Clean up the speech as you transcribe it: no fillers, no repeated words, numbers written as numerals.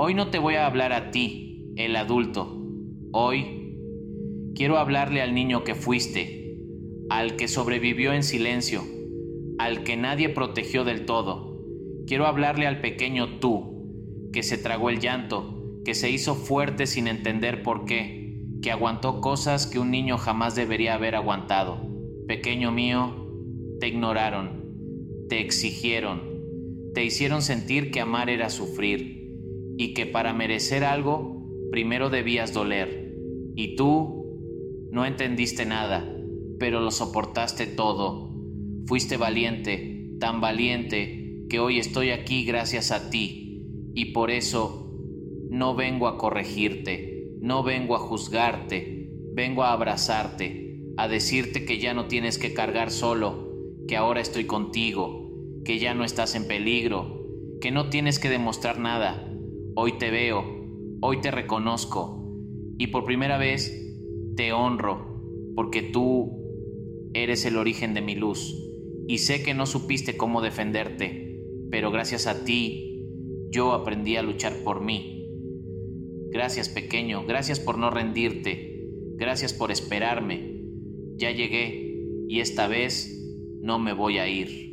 Hoy no te voy a hablar a ti, el adulto. Hoy quiero hablarle al niño que fuiste, al que sobrevivió en silencio, al que nadie protegió del todo. Quiero hablarle al pequeño tú, que se tragó el llanto, que se hizo fuerte sin entender por qué, que aguantó cosas que un niño jamás debería haber aguantado. Pequeño mío, te ignoraron, te exigieron, te hicieron sentir que amar era sufrir y que para merecer algo primero debías doler. Y tú no entendiste nada, pero lo soportaste todo. Fuiste valiente, tan valiente, que hoy estoy aquí gracias a ti. Y por eso no vengo a corregirte, no vengo a juzgarte, vengo a abrazarte, a decirte que ya no tienes que cargar solo, que ahora estoy contigo, que ya no estás en peligro, que no tienes que demostrar nada. Hoy te veo, hoy te reconozco y por primera vez te honro porque tú eres el origen de mi luz y sé que no supiste cómo defenderte, pero gracias a ti yo aprendí a luchar por mí. Gracias, pequeño, gracias por no rendirte, gracias por esperarme. Ya llegué y esta vez no me voy a ir.